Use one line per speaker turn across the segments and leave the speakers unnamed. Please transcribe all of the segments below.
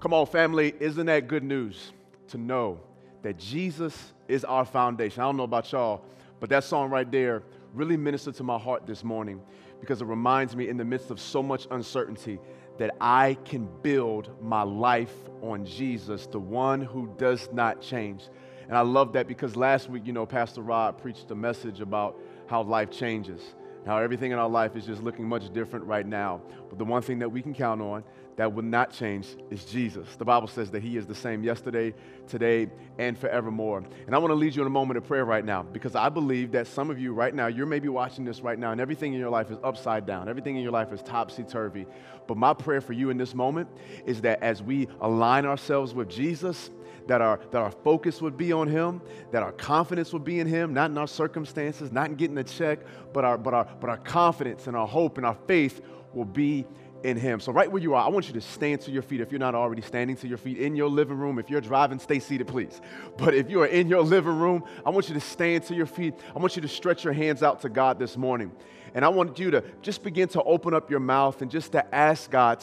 Come on, family, isn't that good news to know that Jesus is our foundation? I don't know about y'all, but that song right there really ministered to my heart this morning because it reminds me in the midst of so much uncertainty that I can build my life on Jesus, the one who does not change. And I love that because last week, Pastor Rod preached a message about how life changes, how everything in our life is just looking much different right now. But the one thing that we can count on that will not change is Jesus. The Bible says that he is the same yesterday, today, and forevermore. And I want to lead you in a moment of prayer right now because I believe that some of you right now, you're maybe watching this right now and everything in your life is upside down. Everything in your life is topsy-turvy. But my prayer for you in this moment is that as we align ourselves with Jesus, that our focus would be on him, that our confidence would be in him, not in our circumstances, not in getting a check, but our confidence and our hope and our faith will be in him. So right where you are, I want you to stand to your feet if you're not already standing to your feet in your living room. If you're driving, stay seated, please. But if you are in your living room, I want you to stand to your feet. I want you to stretch your hands out to God this morning. And I want you to just begin to open up your mouth and just to ask God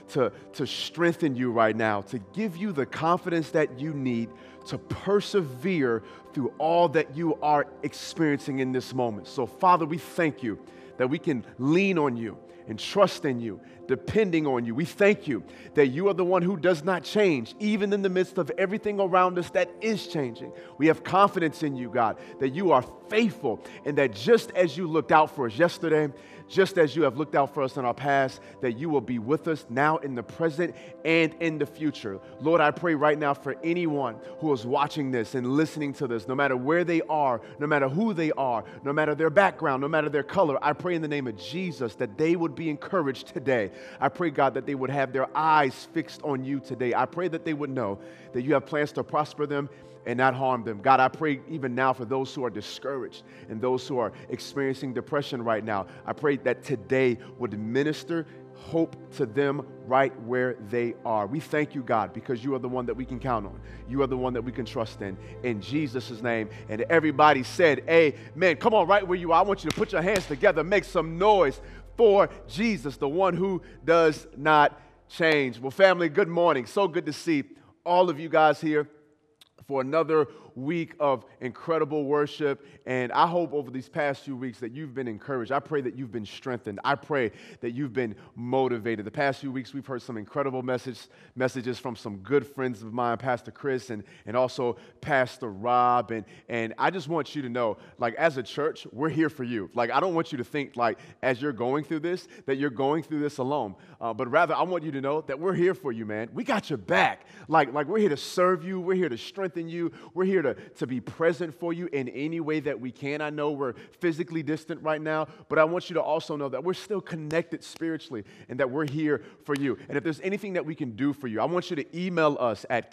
to strengthen you right now, to give you the confidence that you need to persevere through all that you are experiencing in this moment. So, Father, we thank you that we can lean on you and trust in you, depending on you. We thank you that you are the one who does not change, even in the midst of everything around us that is changing. We have confidence in you, God, that you are faithful and that just as you looked out for us yesterday, just as you have looked out for us in our past, that you will be with us now in the present and in the future. Lord, I pray right now for anyone who is watching this and listening to this, no matter where they are, no matter who they are, no matter their background, no matter their color, I pray in the name of Jesus that they would be encouraged today. I pray, God, that they would have their eyes fixed on you today. I pray that they would know that you have plans to prosper them and not harm them. God, I pray even now for those who are discouraged and those who are experiencing depression right now. I pray that today would minister hope to them right where they are. We thank you, God, because you are the one that we can count on. You are the one that we can trust in Jesus' name. And everybody said, amen. Come on, right where you are. I want you to put your hands together, make some noise for Jesus, the one who does not change. Well, family, good morning. So good to see all of you guys here for another week of incredible worship. And I hope over these past few weeks that you've been encouraged. I pray that you've been strengthened. I pray that you've been motivated. The past few weeks, we've heard some incredible messages from some good friends of mine, Pastor Chris and also Pastor Rob. And I just want you to know, like, as a church, we're here for you. Like, I don't want you to think, like, as you're going through this, that you're going through this alone. But rather, I want you to know that we're here for you, man. We got your back. Like we're here to serve you. We're here to strengthen you. We're here to be present for you in any way that we can. I know we're physically distant right now, but I want you to also know that we're still connected spiritually and that we're here for you. And if there's anything that we can do for you, I want you to email us at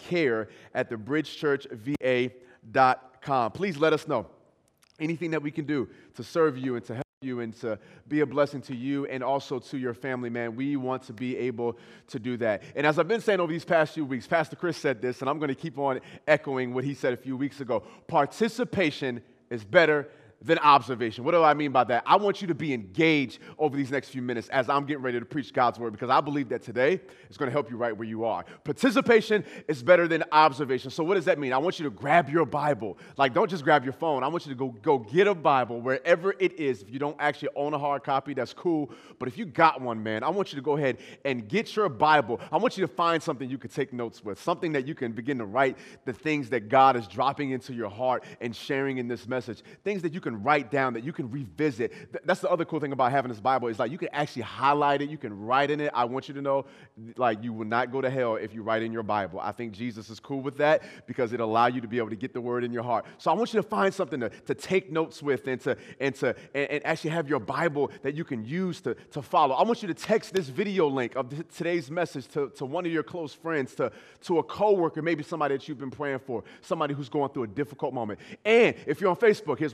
care@thebridgechurchva.com. Please let us know anything that we can do to serve you and to help you and to be a blessing to you and also to your family, man. We want to be able to do that. And as I've been saying over these past few weeks, Pastor Chris said this, and I'm going to keep on echoing what he said a few weeks ago. Participation is better than observation. What do I mean by that? I want you to be engaged over these next few minutes as I'm getting ready to preach God's word because I believe that today is going to help you right where you are. Participation is better than observation. So what does that mean? I want you to grab your Bible. Like, don't just grab your phone. I want you to go get a Bible wherever it is. If you don't actually own a hard copy, that's cool. But if you got one, man, I want you to go ahead and get your Bible. I want you to find something you can take notes with, something that you can begin to write the things that God is dropping into your heart and sharing in this message, things that you can write down, that you can revisit. That's the other cool thing about having this Bible is like you can actually highlight it, you can write in it. I want you to know, like, you will not go to hell if you write in your Bible. I think Jesus is cool with that because it'll allow you to be able to get the word in your heart. So I want you to find something to take notes with and actually have your Bible that you can use to follow. I want you to text this video link of today's message to one of your close friends, to a coworker, maybe somebody that you've been praying for, somebody who's going through a difficult moment. And if you're on Facebook, here's what I want you to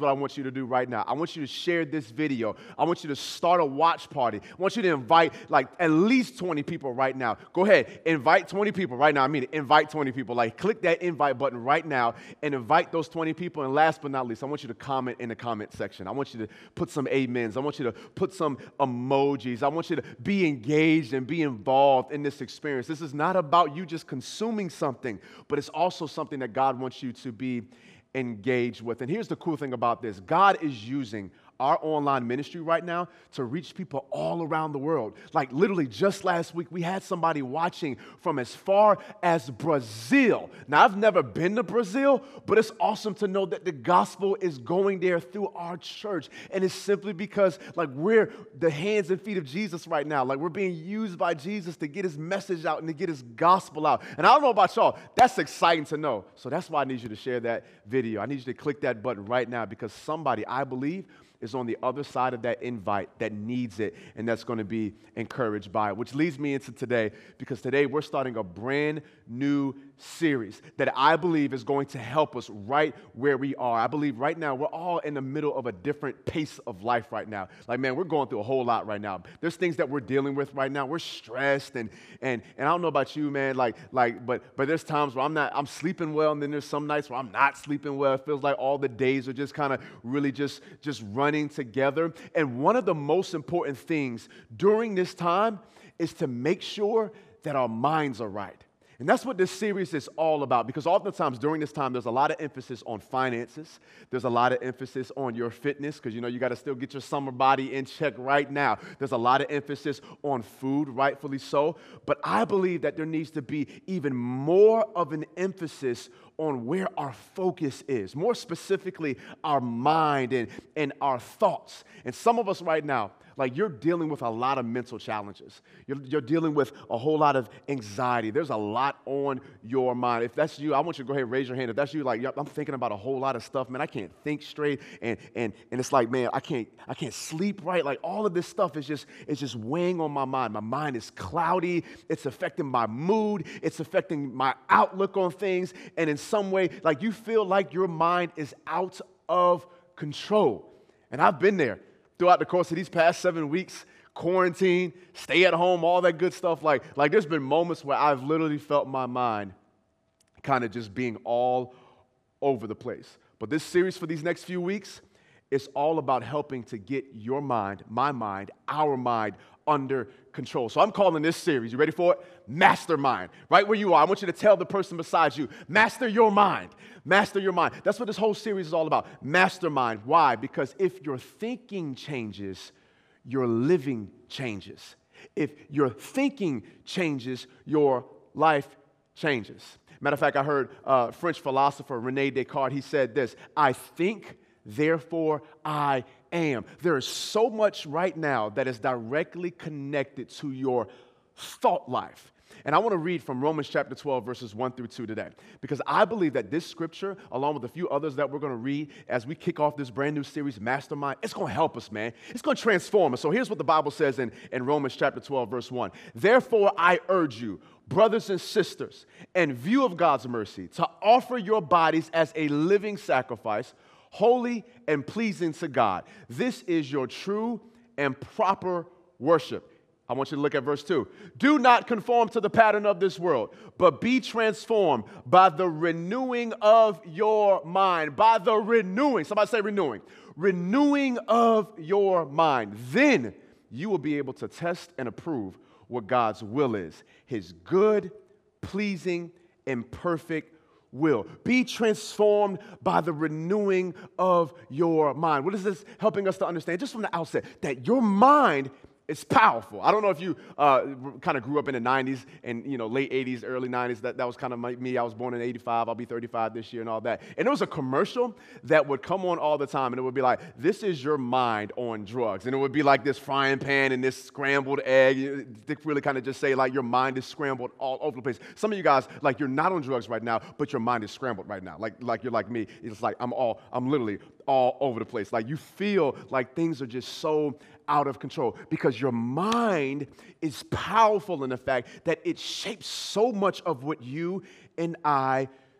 to do right now. I want you to share this video. I want you to start a watch party. I want you to invite like at least 20 people right now. Go ahead, invite 20 people right now. I mean, invite 20 people. Like, click that invite button right now and invite those 20 people. And last but not least, I want you to comment in the comment section. I want you to put some amens. I want you to put some emojis. I want you to be engaged and be involved in this experience. This is not about you just consuming something, but it's also something that God wants you to be engaged with. And here's the cool thing about this. God is using our online ministry right now to reach people all around the world. Like literally just last week, we had somebody watching from as far as Brazil. Now, I've never been to Brazil, but it's awesome to know that the gospel is going there through our church. And it's simply because like we're the hands and feet of Jesus right now. Like we're being used by Jesus to get his message out and to get his gospel out. And I don't know about y'all, that's exciting to know. So that's why I need you to share that video. I need you to click that button right now because somebody, I believe, is on the other side of that invite that needs it and that's going to be encouraged by it. Which leads me into today, because today we're starting a brand new series that I believe is going to help us right where we are. I believe right now we're all in the middle of a different pace of life right now. Like, man, we're going through a whole lot right now. There's things that we're dealing with right now. We're stressed and I don't know about you, man, but there's times where I'm sleeping well, and then there's some nights where I'm not sleeping well. It feels like all the days are just kind of really just running together. And one of the most important things during this time is to make sure that our minds are right. And that's what this series is all about, because oftentimes during this time, there's a lot of emphasis on finances. There's a lot of emphasis on your fitness, because, you got to still get your summer body in check right now. There's a lot of emphasis on food, rightfully so. But I believe that there needs to be even more of an emphasis on where our focus is, more specifically our mind and our thoughts. And some of us right now, like you're dealing with a lot of mental challenges. You're dealing with a whole lot of anxiety. There's a lot on your mind. If that's you, I want you to go ahead and raise your hand. If that's you, like, I'm thinking about a whole lot of stuff, man. I can't think straight, and it's like, man, I can't sleep right. Like all of this stuff is just weighing on my mind. My mind is cloudy. It's affecting my mood. It's affecting my outlook on things. And in some way, like you feel like your mind is out of control. And I've been there. Throughout the course of these past 7 weeks, quarantine, stay at home, all that good stuff, like there's been moments where I've literally felt my mind kind of just being all over the place. But this series for these next few weeks is all about helping to get your mind, my mind, our mind under control. So I'm calling this series, you ready for it? Mastermind. Right where you are, I want you to tell the person beside you, master your mind. Master your mind. That's what this whole series is all about. Mastermind. Why? Because if your thinking changes, your living changes. If your thinking changes, your life changes. Matter of fact, I heard French philosopher René Descartes, he said this, I think, therefore I am. There is so much right now that is directly connected to your thought life. And I want to read from Romans chapter 12, verses 1 through 2 today, because I believe that this scripture, along with a few others that we're going to read as we kick off this brand new series, Mastermind, it's going to help us, man. It's going to transform us. So here's what the Bible says in Romans chapter 12, verse 1. Therefore, I urge you, brothers and sisters, in view of God's mercy, to offer your bodies as a living sacrifice, holy and pleasing to God. This is your true and proper worship. I want you to look at verse 2. Do not conform to the pattern of this world, but be transformed by the renewing of your mind. By the renewing, somebody say renewing. Renewing of your mind. Then you will be able to test and approve what God's will is. His good, pleasing, and perfect will. Be transformed by the renewing of your mind. What is this helping us to understand? Just from the outset, that your mind is powerful. I don't know if you kind of grew up in the 90s and, late 80s, early 90s. That was kind of me. I was born in 85. I'll be 35 this year and all that. And there was a commercial that would come on all the time, and it would be like, this is your mind on drugs. And it would be like this frying pan and this scrambled egg. They really kind of just say, like, your mind is scrambled all over the place. Some of you guys, like, you're not on drugs right now, but your mind is scrambled right now. Like you're like me. It's like I'm literally all over the place. Like, you feel like things are just so out of control because your mind is powerful in the fact that it shapes so much of what you and I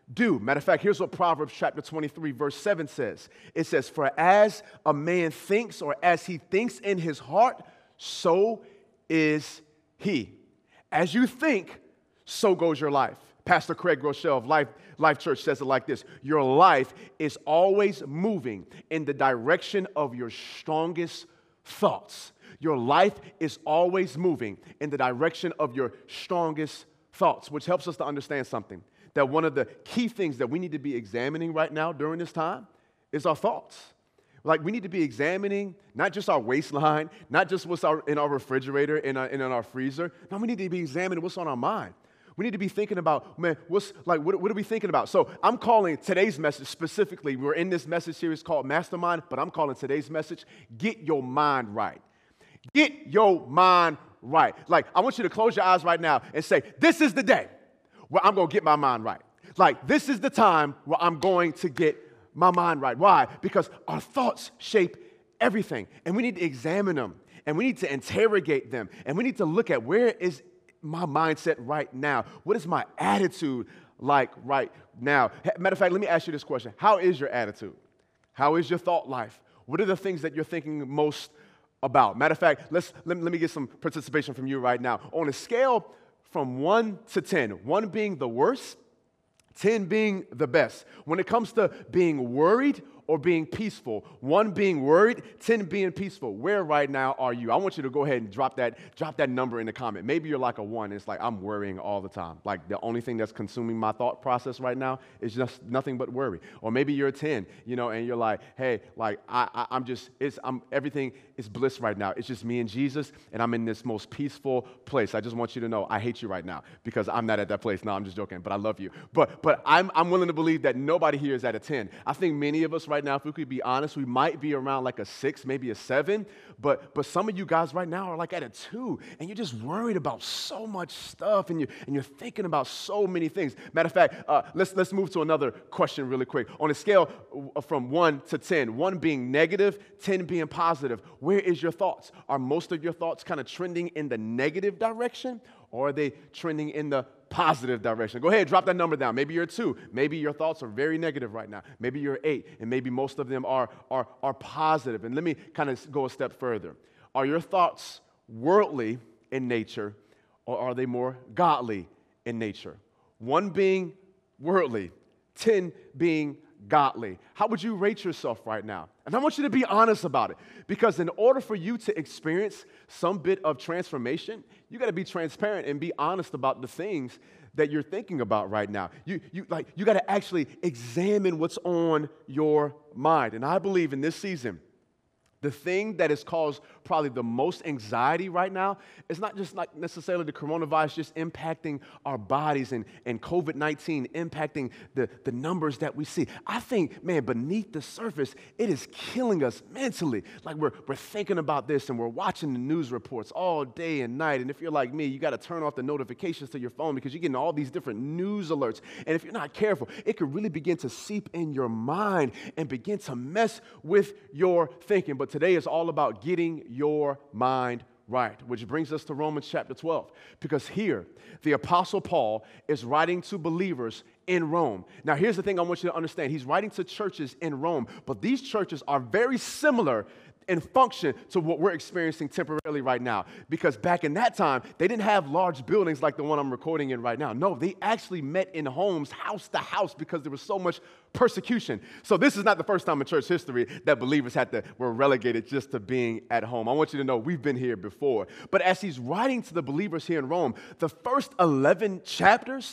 do. Matter of fact, here's what Proverbs chapter 23, verse 7 says. It says, for as a man thinks, or as he thinks in his heart, so is he. As you think, so goes your life. Pastor Craig Groeschel of Life Church says it like this: your life is always moving in the direction of your strongest thoughts. Your life is always moving in the direction of your strongest thoughts, which helps us to understand something. That one of the key things that we need to be examining right now during this time is our thoughts. Like, we need to be examining not just our waistline, not just what's in our refrigerator, in our freezer. No, we need to be examining what's on our mind. We need to be thinking about, man, what are we thinking about? So I'm calling today's message specifically, we're in this message series called Mastermind, but I'm calling today's message, Get Your Mind Right. Get your mind right. Like, I want you to close your eyes right now and say, this is the day where I'm going to get my mind right. Like, this is the time where I'm going to get my mind right. Why? Because our thoughts shape everything, and we need to examine them, and we need to interrogate them, and we need to look at, where is my mindset right now? What is my attitude like right now? Matter of fact, let me ask you this question. How is your attitude? How is your thought life? What are the things that you're thinking most about? Matter of fact, let me get some participation from you right now. On a scale from 1 to 10, 1 being the worst, 10 being the best. When it comes to being worried or being peaceful, 1 being worried, 10 being peaceful, where right now are you? I want you to go ahead and drop that number in the comment. Maybe you're like a 1. It's like, I'm worrying all the time. Like, the only thing that's consuming my thought process right now is just nothing but worry. Or maybe you're a 10, and you're like, hey, like, everything is bliss right now. It's just me and Jesus, and I'm in this most peaceful place. I just want you to know I hate you right now because I'm not at that place. No, I'm just joking, but I love you. But I'm willing to believe that nobody here is at a 10. I think many of us right now, if we could be honest, we might be around like a 6, maybe a 7, but some of you guys right now are like at a 2, and you're just worried about so much stuff, and you're thinking about so many things. Matter of fact, let's move to another question really quick. On a scale from 1 to 10, 1 being negative, 10 being positive, where is your thoughts? Are most of your thoughts kind of trending in the negative direction, or are they trending in the positive direction? Go ahead, drop that number down. Maybe you're a 2. Maybe your thoughts are very negative right now. Maybe you're 8, and maybe most of them are positive. And let me kind of go a step further. Are your thoughts worldly in nature, or are they more godly in nature? 1 being worldly, 10 being godly. How would you rate yourself right now? And I want you to be honest about it, because in order for you to experience some bit of transformation, you got to be transparent and be honest about the things that you're thinking about right now. You got to actually examine what's on your mind. And I believe in this season, the thing that has caused probably the most anxiety right now is not just like necessarily the coronavirus just impacting our bodies and COVID-19 impacting the numbers that we see. I think, man, beneath the surface, it is killing us mentally. Like, we're thinking about this, and we're watching the news reports all day and night. And if you're like me, you got to turn off the notifications to your phone because you're getting all these different news alerts. And if you're not careful, it could really begin to seep in your mind and begin to mess with your thinking. But today is all about getting your mind right, which brings us to Romans chapter 12, because here the Apostle Paul is writing to believers in Rome. Now, here's the thing I want you to understand. He's writing to churches in Rome, but these churches are very similar in function to what we're experiencing temporarily right now. Because back in that time, they didn't have large buildings like the one I'm recording in right now. No, they actually met in homes, house to house, because there was so much persecution. So this is not the first time in church history that believers were relegated just to being at home. I want you to know we've been here before. But as he's writing to the believers here in Rome, the first 11 chapters,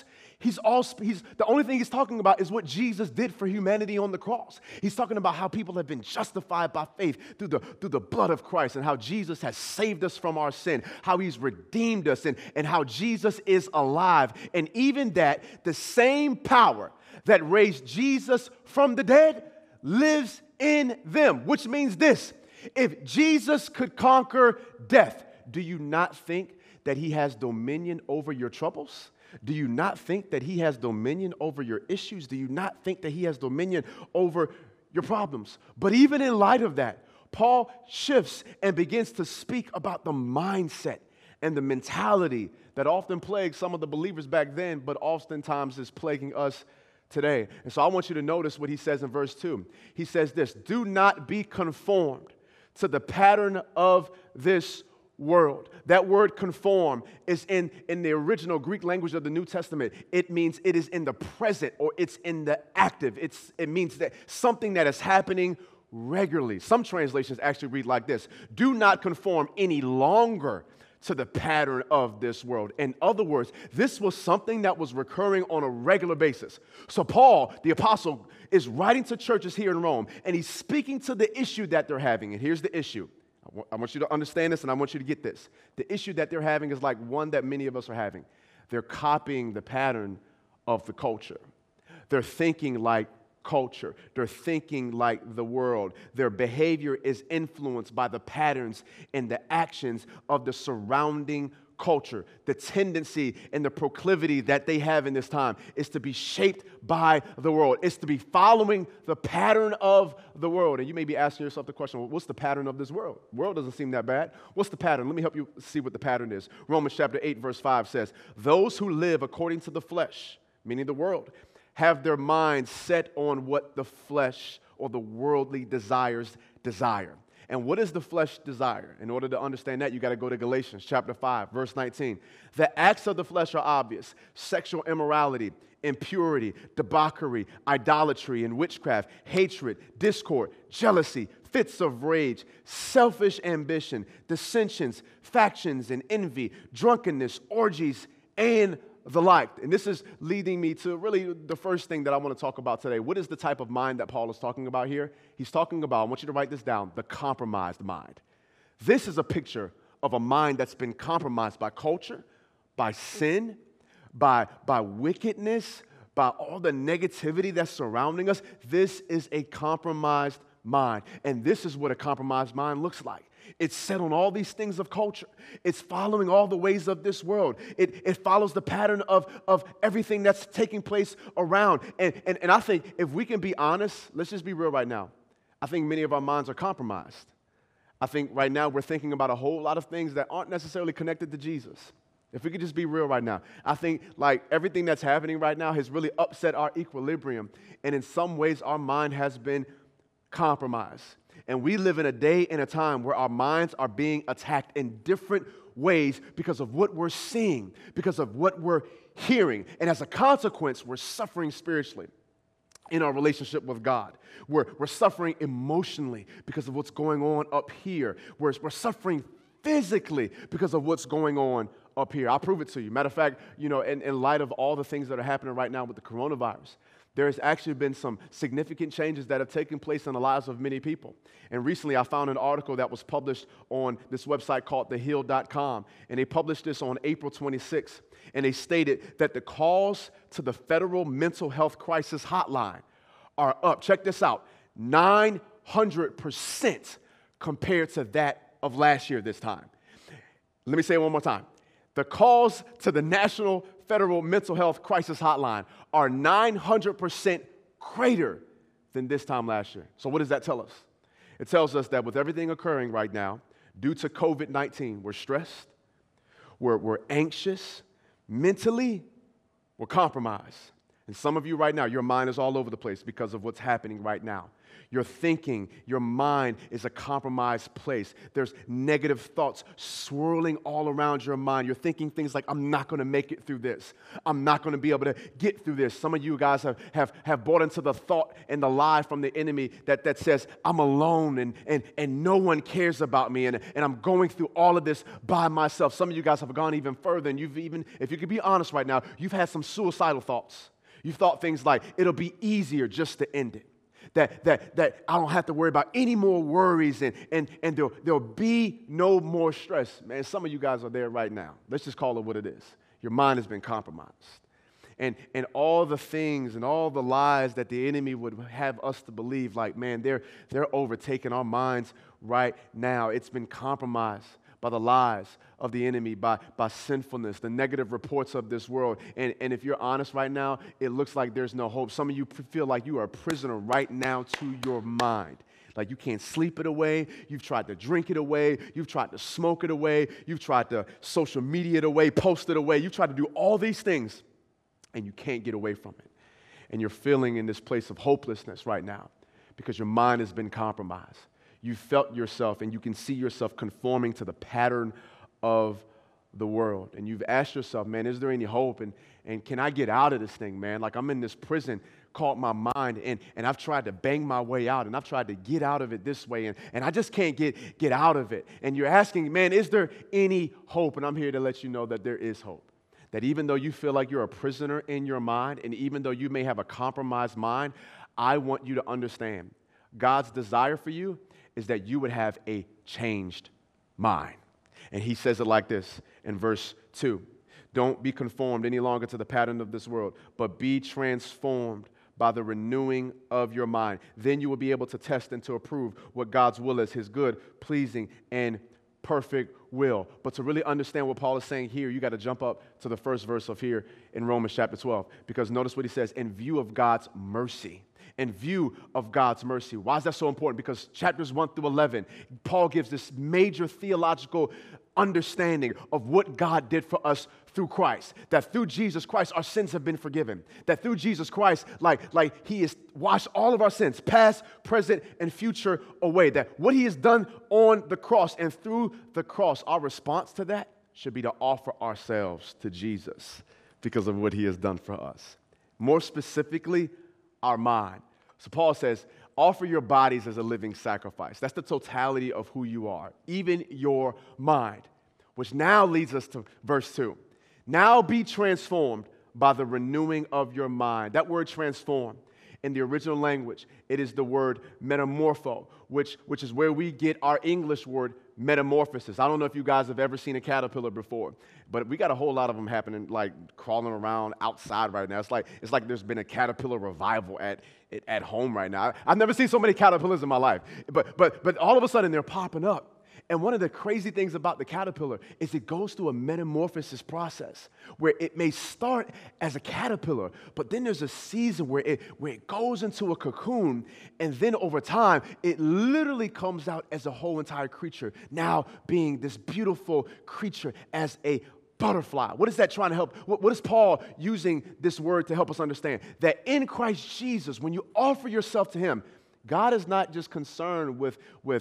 the only thing he's talking about is what Jesus did for humanity on the cross. He's talking about how people have been justified by faith through the blood of Christ, and how Jesus has saved us from our sin, how he's redeemed us, and how Jesus is alive. And even that, the same power that raised Jesus from the dead lives in them, which means this: if Jesus could conquer death, do you not think that he has dominion over your troubles? Do you not think that he has dominion over your issues? Do you not think that he has dominion over your problems? But even in light of that, Paul shifts and begins to speak about the mindset and the mentality that often plagued some of the believers back then, but oftentimes is plaguing us today. And so I want you to notice what he says in verse 2. He says this, do not be conformed to the pattern of this world. That word conform is in the original Greek language of the New Testament. It means it is in the present, or it's in the active. It means that something that is happening regularly. Some translations actually read like this, do not conform any longer to the pattern of this world. In other words, this was something that was recurring on a regular basis. So Paul, the apostle, is writing to churches here in Rome, and he's speaking to the issue that they're having. And here's the issue. I want you to understand this, and I want you to get this. The issue that they're having is like one that many of us are having. They're copying the pattern of the culture. They're thinking like culture. They're thinking like the world. Their behavior is influenced by the patterns and the actions of the surrounding culture. The tendency and the proclivity that they have in this time is to be shaped by the world. It's to be following the pattern of the world. And you may be asking yourself the question, well, what's the pattern of this world? The world doesn't seem that bad. What's the pattern? Let me help you see what the pattern is. Romans chapter 8, verse 5 says, those who live according to the flesh, meaning the world, have their minds set on what the flesh or the worldly desires desire. And what is the flesh desire? In order to understand that, you got to go to Galatians chapter 5, verse 19. The acts of the flesh are obvious: sexual immorality, impurity, debauchery, idolatry, and witchcraft, hatred, discord, jealousy, fits of rage, selfish ambition, dissensions, factions, and envy, drunkenness, orgies, and the like. And this is leading me to really the first thing that I want to talk about today. What is the type of mind that Paul is talking about here? He's talking about, I want you to write this down, the compromised mind. This is a picture of a mind that's been compromised by culture, by sin, by wickedness, by all the negativity that's surrounding us. This is a compromised mind. And this is what a compromised mind looks like. It's set on all these things of culture. It's following all the ways of this world. It follows the pattern of everything that's taking place around. And I think if we can be honest, let's just be real right now. I think many of our minds are compromised. I think right now we're thinking about a whole lot of things that aren't necessarily connected to Jesus. If we could just be real right now. I think like everything that's happening right now has really upset our equilibrium. And in some ways, our mind has been compromised. And we live in a day and a time where our minds are being attacked in different ways because of what we're seeing, because of what we're hearing. And as a consequence, we're suffering spiritually in our relationship with God. We're suffering emotionally because of what's going on up here. We're suffering physically because of what's going on up here. I'll prove it to you. Matter of fact, in light of all the things that are happening right now with the coronavirus, there has actually been some significant changes that have taken place in the lives of many people. And recently, I found an article that was published on this website called thehill.com, and they published this on April 26th, and they stated that the calls to the federal mental health crisis hotline are up, check this out, 900% compared to that of last year this time. Let me say it one more time. The calls to the National Federal Mental Health Crisis Hotline are 900% greater than this time last year. So what does that tell us? It tells us that with everything occurring right now, due to COVID-19, we're stressed, we're anxious, mentally, we're compromised. And some of you right now, your mind is all over the place because of what's happening right now. Your thinking, your mind is a compromised place. There's negative thoughts swirling all around your mind. You're thinking things like, I'm not going to make it through this. I'm not going to be able to get through this. Some of you guys have bought into the thought and the lie from the enemy that says, I'm alone and no one cares about me and I'm going through all of this by myself. Some of you guys have gone even further, and you've even, if you could be honest right now, you've had some suicidal thoughts. You've thought things like, it'll be easier just to end it. That I don't have to worry about any more worries and there'll be no more stress. Man, some of you guys are there right now. Let's just call it what it is. Your mind has been compromised. And all the things and all the lies that the enemy would have us to believe, like, man, they're overtaking our minds right now. It's been compromised by the lies of the enemy, by sinfulness, the negative reports of this world. And if you're honest right now, it looks like there's no hope. Some of you feel like you are a prisoner right now to your mind. Like you can't sleep it away. You've tried to drink it away. You've tried to smoke it away. You've tried to social media it away, post it away. You've tried to do all these things, and you can't get away from it. and you're feeling in this place of hopelessness right now because your mind has been compromised. You felt yourself and you can see yourself conforming to the pattern of the world. And you've asked yourself, man, is there any hope? And can I get out of this thing, man? Like I'm in this prison called my mind, and I've tried to bang my way out, and I've tried to get out of it this way, and I just can't get out of it. And you're asking, man, is there any hope? And I'm here to let you know that there is hope. That even though you feel like you're a prisoner in your mind, and even though you may have a compromised mind, I want you to understand God's desire for you is that you would have a changed mind. And he says it like this in verse 2. Don't be conformed any longer to the pattern of this world, but be transformed by the renewing of your mind. Then you will be able to test and to approve what God's will is, his good, pleasing, and perfect will. But to really understand what Paul is saying here, you got to jump up to the first verse of here in Romans chapter 12, because notice what he says, in view of God's mercy. In view of God's mercy. Why is that so important? Because chapters 1 through 11, Paul gives this major theological understanding of what God did for us through Christ. That through Jesus Christ, our sins have been forgiven. That through Jesus Christ, like he has washed all of our sins, past, present, and future away. That what he has done on the cross and through the cross, our response to that should be to offer ourselves to Jesus because of what he has done for us. More specifically, our mind. So Paul says, offer your bodies as a living sacrifice. That's the totality of who you are, even your mind, which now leads us to verse 2. Now be transformed by the renewing of your mind. That word transform, in the original language, it is the word metamorpho, which is where we get our English word metamorphosis. I don't know if you guys have ever seen a caterpillar before, but we got a whole lot of them happening, like crawling around outside right now. It's like there's been a caterpillar revival at home right now. I've never seen so many caterpillars in my life, but all of a sudden they're popping up. And one of the crazy things about the caterpillar is it goes through a metamorphosis process where it may start as a caterpillar, but then there's a season where it goes into a cocoon, and then over time, it literally comes out as a whole entire creature, now being this beautiful creature as a butterfly. What is that trying to help? What is Paul using this word to help us understand? That in Christ Jesus, when you offer yourself to him, God is not just concerned with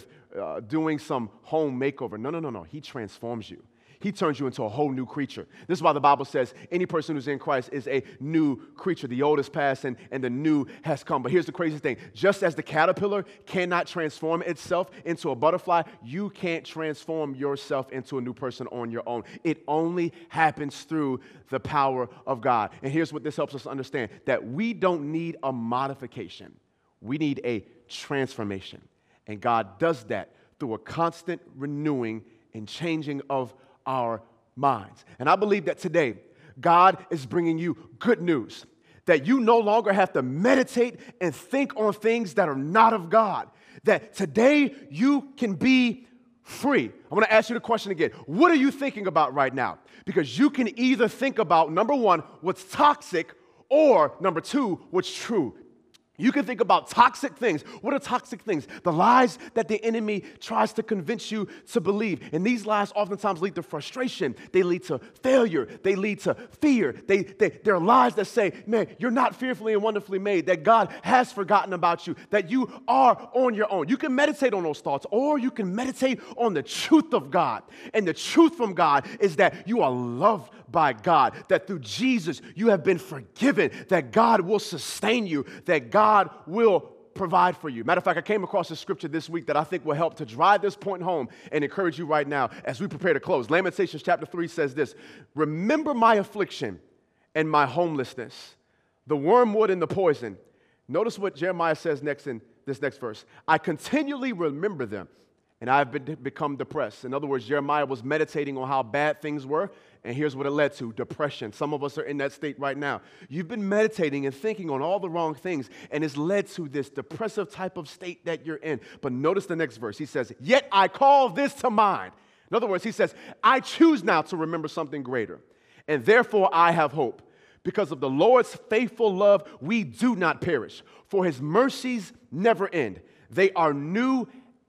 doing some home makeover. No. He transforms you. He turns you into a whole new creature. This is why the Bible says any person who's in Christ is a new creature. The old is past and the new has come. But here's the crazy thing. Just as the caterpillar cannot transform itself into a butterfly, you can't transform yourself into a new person on your own. It only happens through the power of God. And here's what this helps us understand, that we don't need a modification. We need a transformation. And God does that through a constant renewing and changing of our minds. And I believe that today, God is bringing you good news, that you no longer have to meditate and think on things that are not of God, that today you can be free. I want to ask you the question again. What are you thinking about right now? Because you can either think about, number one, what's toxic, or number two, what's true. You can think about toxic things. What are toxic things? The lies that the enemy tries to convince you to believe. And these lies oftentimes lead to frustration. They lead to failure. They lead to fear. They're lies that say, man, you're not fearfully and wonderfully made, that God has forgotten about you, that you are on your own. You can meditate on those thoughts, or you can meditate on the truth of God. And the truth from God is that you are loved by God, that through Jesus you have been forgiven, that God will sustain you, that God will provide for you. Matter of fact, I came across a scripture this week that I think will help to drive this point home and encourage you right now as we prepare to close. Lamentations chapter 3 says this: remember my affliction and my homelessness, the wormwood and the poison. Notice what Jeremiah says next in this next verse. I continually remember them, and I have become depressed. In other words, Jeremiah was meditating on how bad things were, and here's what it led to: depression. Some of us are in that state right now. You've been meditating and thinking on all the wrong things, and it's led to this depressive type of state that you're in. But notice the next verse. He says, yet I call this to mind. In other words, he says, I choose now to remember something greater, and therefore I have hope. Because of the Lord's faithful love, we do not perish, for his mercies never end. They are new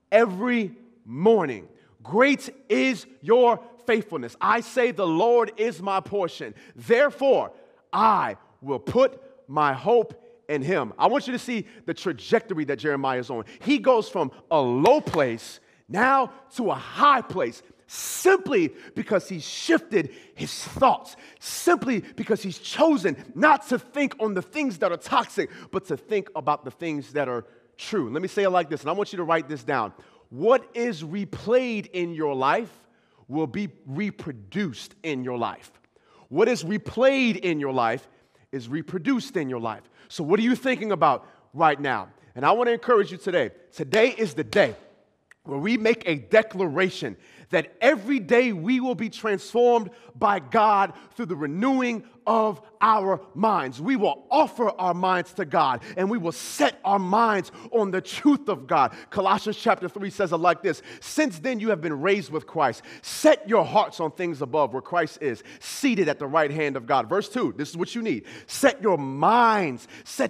every morning. Great is your faithfulness. I say the Lord is my portion. Therefore, I will put my hope in him. I want you to see the trajectory that Jeremiah is on. He goes from a low place now to a high place, simply because he's shifted his thoughts, simply because he's chosen not to think on the things that are toxic, but to think about the things that are true. Let me say it like this, and I want you to write this down. What is replayed in your life will be reproduced in your life. What is replayed in your life is reproduced in your life. So what are you thinking about right now? And I want to encourage you today. Today is the day where we make a declaration that every day we will be transformed by God through the renewing of our minds. We will offer our minds to God, and we will set our minds on the truth of God. Colossians chapter 3 says it like this: since then you have been raised with Christ. Set your hearts on things above, where Christ is, seated at the right hand of God. Verse 2, this is what you need. Set your minds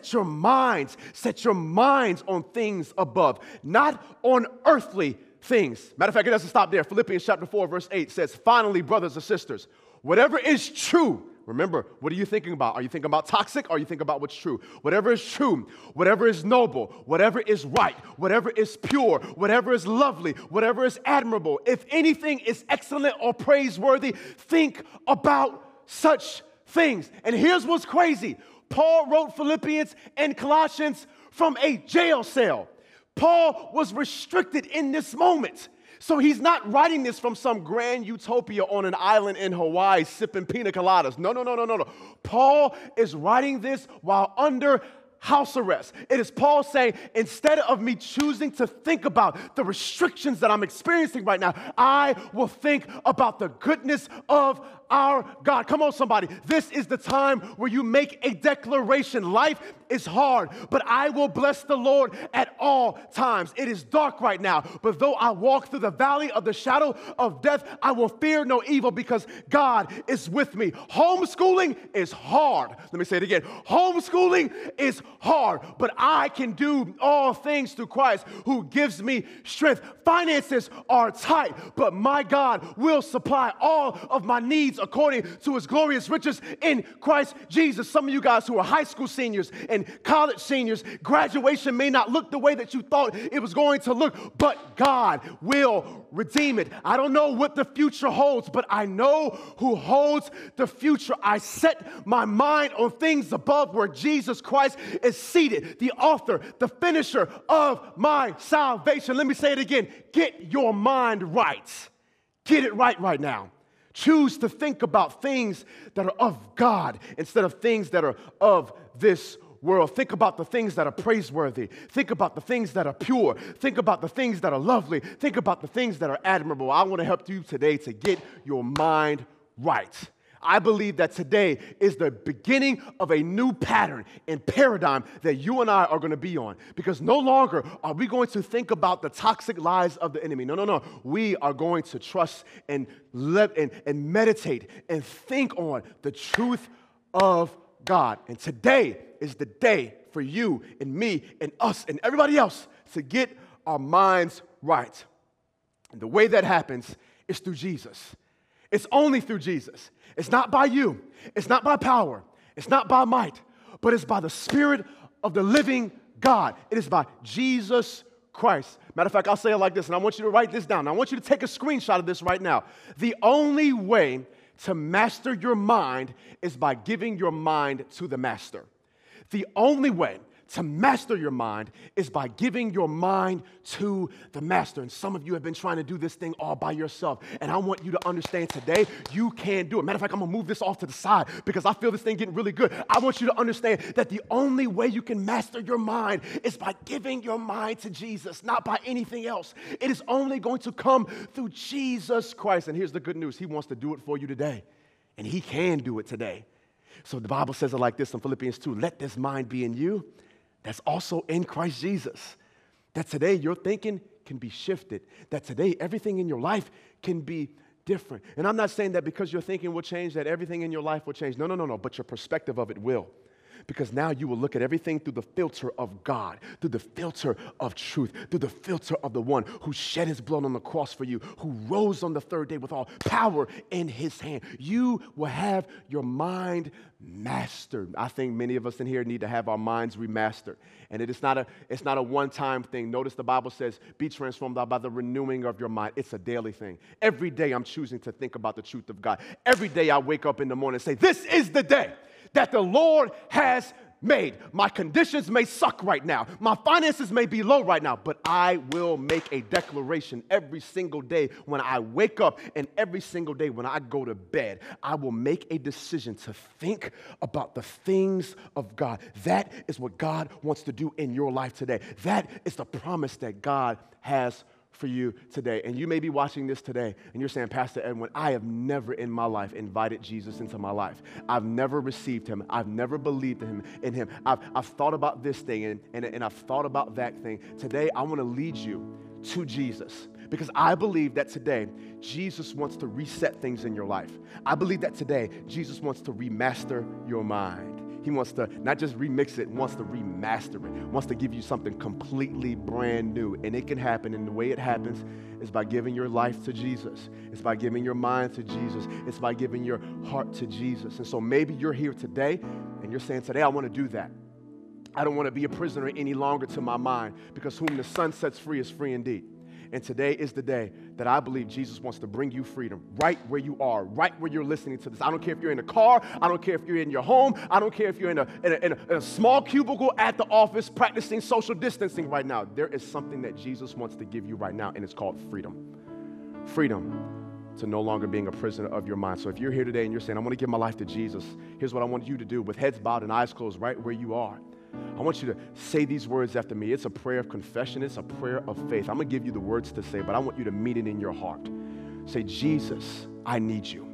on things above, not on earthly things. Matter of fact, it doesn't stop there. Philippians chapter 4, verse 8 says, finally, brothers and sisters, whatever is true. Remember, what are you thinking about? Are you thinking about toxic, or are you thinking about what's true? Whatever is true, whatever is noble, whatever is right, whatever is pure, whatever is lovely, whatever is admirable, if anything is excellent or praiseworthy, think about such things. And here's what's crazy. Paul wrote Philippians and Colossians from a jail cell. Paul was restricted in this moment. So he's not writing this from some grand utopia on an island in Hawaii sipping pina coladas. No. Paul is writing this while under house arrest. It is Paul saying, instead of me choosing to think about the restrictions that I'm experiencing right now, I will think about the goodness of our God. Come on, somebody. This is the time where you make a declaration. Life is hard, but I will bless the Lord at all times. It is dark right now, but though I walk through the valley of the shadow of death, I will fear no evil because God is with me. Homeschooling is hard. Let me say it again. Homeschooling is hard, but I can do all things through Christ who gives me strength. Finances are tight, but my God will supply all of my needs according to his glorious riches in Christ Jesus. Some of you guys who are high school seniors and college seniors, graduation may not look the way that you thought it was going to look, but God will redeem it. I don't know what the future holds, but I know who holds the future. I set my mind on things above, where Jesus Christ is seated, the author, the finisher of my salvation. Let me say it again. Get your mind right. Get it right now. Choose to think about things that are of God instead of things that are of this world. Think about the things that are praiseworthy. Think about the things that are pure. Think about the things that are lovely. Think about the things that are admirable. I want to help you today to get your mind right. I believe that today is the beginning of a new pattern and paradigm that you and I are going to be on. Because no longer are we going to think about the toxic lies of the enemy. No. We are going to trust and live and meditate and think on the truth of God. And today is the day for you and me and us and everybody else to get our minds right. And the way that happens is through Jesus. It's only through Jesus. It's not by you. It's not by power. It's not by might, but it's by the Spirit of the living God. It is by Jesus Christ. Matter of fact, I'll say it like this, and I want you to write this down. I want you to take a screenshot of this right now. The only way to master your mind is by giving your mind to the master. The only way to master your mind is by giving your mind to the master. And some of you have been trying to do this thing all by yourself. And I want you to understand today, you can do it. Matter of fact, I'm going to move this off to the side because I feel this thing getting really good. I want you to understand that the only way you can master your mind is by giving your mind to Jesus, not by anything else. It is only going to come through Jesus Christ. And here's the good news. He wants to do it for you today. And he can do it today. So the Bible says it like this in Philippians 2. Let this mind be in you that's also in Christ Jesus. That today your thinking can be shifted. That today everything in your life can be different. And I'm not saying that because your thinking will change, that everything in your life will change. No. But your perspective of it will. Because now you will look at everything through the filter of God, through the filter of truth, through the filter of the one who shed his blood on the cross for you, who rose on the third day with all power in his hand. You will have your mind mastered. I think many of us in here need to have our minds remastered. And it's not a one-time thing. Notice the Bible says, be transformed by the renewing of your mind. It's a daily thing. Every day I'm choosing to think about the truth of God. Every day I wake up in the morning and say, this is the day that the Lord has made. My conditions may suck right now. My finances may be low right now, but I will make a declaration every single day when I wake up and every single day when I go to bed. I will make a decision to think about the things of God. That is what God wants to do in your life today. That is the promise that God has for you today. And you may be watching this today and you're saying, Pastor Edwin, I have never in my life invited Jesus into my life. I've never received him. I've never believed in him. I've thought about this thing and I've thought about that thing. Today, I want to lead you to Jesus because I believe that today, Jesus wants to reset things in your life. I believe that today, Jesus wants to remaster your mind. He wants to not just remix it, wants to remaster it, wants to give you something completely brand new. And it can happen, and the way it happens is by giving your life to Jesus. It's by giving your mind to Jesus. It's by giving your heart to Jesus. And so maybe you're here today, and you're saying, today I want to do that. I don't want to be a prisoner any longer to my mind, because whom the Son sets free is free indeed. And today is the day that I believe Jesus wants to bring you freedom right where you are, right where you're listening to this. I don't care if you're in a car. I don't care if you're in your home. I don't care if you're in a small cubicle at the office practicing social distancing right now. There is something that Jesus wants to give you right now, and it's called freedom. Freedom to no longer being a prisoner of your mind. So if you're here today and you're saying, I want to give my life to Jesus, here's what I want you to do with heads bowed and eyes closed right where you are. I want you to say these words after me. It's a prayer of confession. It's a prayer of faith. I'm going to give you the words to say, but I want you to mean it in your heart. Say, Jesus, I need you.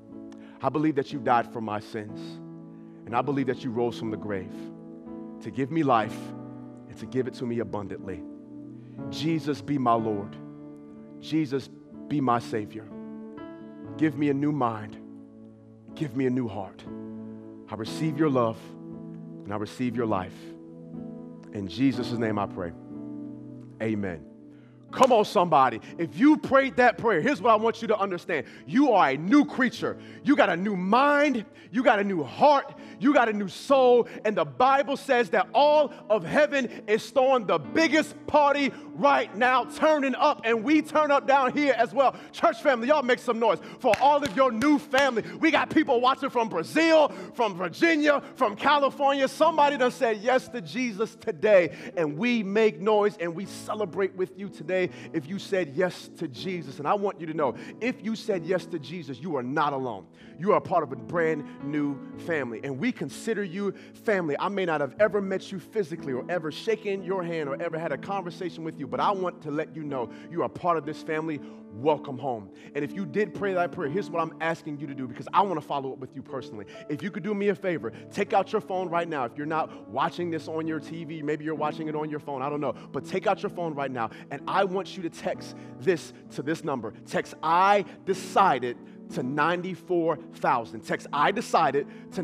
I believe that you died for my sins, and I believe that you rose from the grave to give me life and to give it to me abundantly. Jesus, be my Lord. Jesus, be my Savior. Give me a new mind. Give me a new heart. I receive your love. And I receive your life. In Jesus' name I pray. Amen. Come on, somebody. If you prayed that prayer, here's what I want you to understand. You are a new creature. You got a new mind. You got a new heart. You got a new soul. And the Bible says that all of heaven is throwing the biggest party right now, turning up. And we turn up down here as well. Church family, y'all make some noise for all of your new family. We got people watching from Brazil, from Virginia, from California. Somebody done said yes to Jesus today. And we make noise and we celebrate with you today if you said yes to Jesus. And I want you to know, if you said yes to Jesus, you are not alone. You are a part of a brand new family. And we consider you family. I may not have ever met you physically or ever shaken your hand or ever had a conversation with you, but I want to let you know you are part of this family. Welcome home. And if you did pray that prayer, here's what I'm asking you to do, because I want to follow up with you personally. If you could do me a favor, take out your phone right now. If you're not watching this on your TV, maybe you're watching it on your phone, I don't know. But take out your phone right now, and I want you to text this to this number. Text, I decided, to 94,000. Text, I decided, to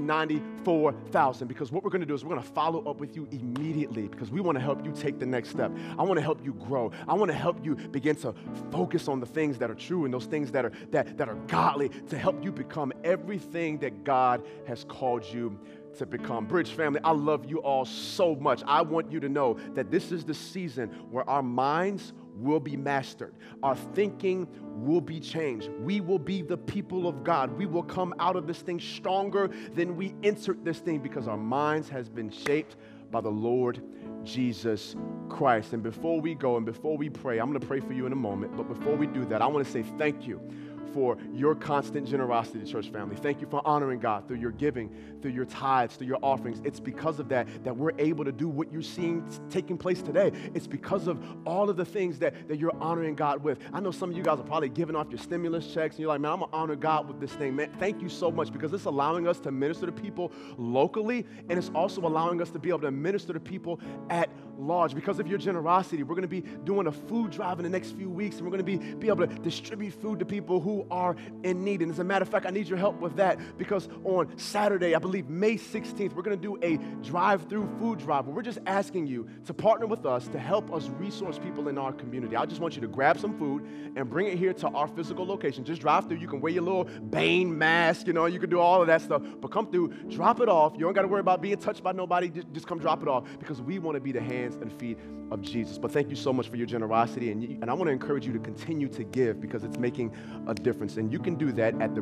94,000, because what we're going to do is we're going to follow up with you immediately, because we want to help you take the next step. I want to help you grow. I want to help you begin to focus on the things that are true and those things that are godly, to help you become everything that God has called you to become. Bridge family, I love you all so much. I want you to know that this is the season where our minds will be mastered. Our thinking will be changed. We will be the people of God. We will come out of this thing stronger than we entered this thing, because our minds has been shaped by the Lord Jesus Christ. And before we go and before we pray, I'm going to pray for you in a moment. But before we do that, I want to say thank you for your constant generosity, church family. Thank you for honoring God through your giving, through your tithes, through your offerings. It's because of that we're able to do what you're seeing taking place today. It's because of all of the things that you're honoring God with. I know some of you guys are probably giving off your stimulus checks, and you're like, man, I'm going to honor God with this thing. Man, thank you so much, because it's allowing us to minister to people locally, and it's also allowing us to be able to minister to people at large. Because of your generosity, we're going to be doing a food drive in the next few weeks, and we're going to be able to distribute food to people who are in need. And as a matter of fact, I need your help with that because on Saturday, I believe May 16th, we're going to do a drive-through food drive where we're just asking you to partner with us to help us resource people in our community. I just want you to grab some food and bring it here to our physical location. Just drive through. You can wear your little Bane mask, you can do all of that stuff, but come through, drop it off. You don't got to worry about being touched by nobody. Just come drop it off because we want to be the hands and feet of Jesus. But thank you so much for your generosity, and I want to encourage you to continue to give because it's making a difference. And you can do that at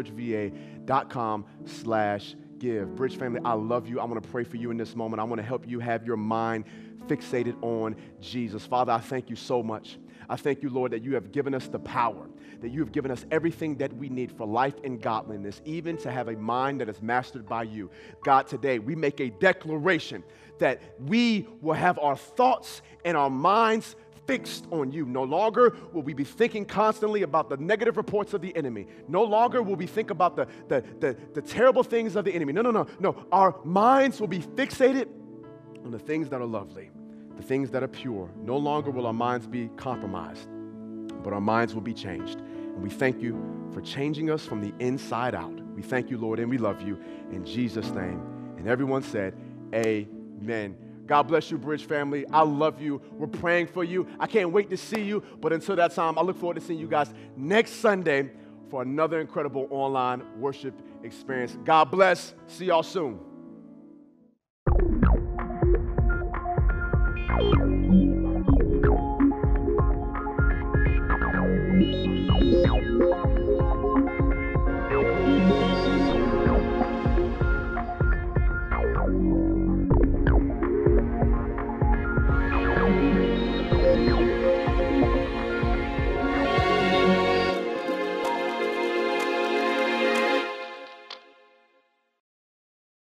thebridgechurchva.com/give. Bridge family, I love you. I want to pray for you in this moment. I want to help you have your mind fixated on Jesus. Father, I thank you so much. I thank you, Lord, that you have given us the power, that you have given us everything that we need for life and godliness, even to have a mind that is mastered by you. God, today we make a declaration that we will have our thoughts and our minds fixed on you. No longer will we be thinking constantly about the negative reports of the enemy. No longer will we think about the terrible things of the enemy. No. Our minds will be fixated on the things that are lovely, the things that are pure. No longer will our minds be compromised, but our minds will be changed. And we thank you for changing us from the inside out. We thank you, Lord, and we love you in Jesus' name. And everyone said, amen. God bless you, Bridge family. I love you. We're praying for you. I can't wait to see you. But until that time, I look forward to seeing you guys next Sunday for another incredible online worship experience. God bless. See y'all soon.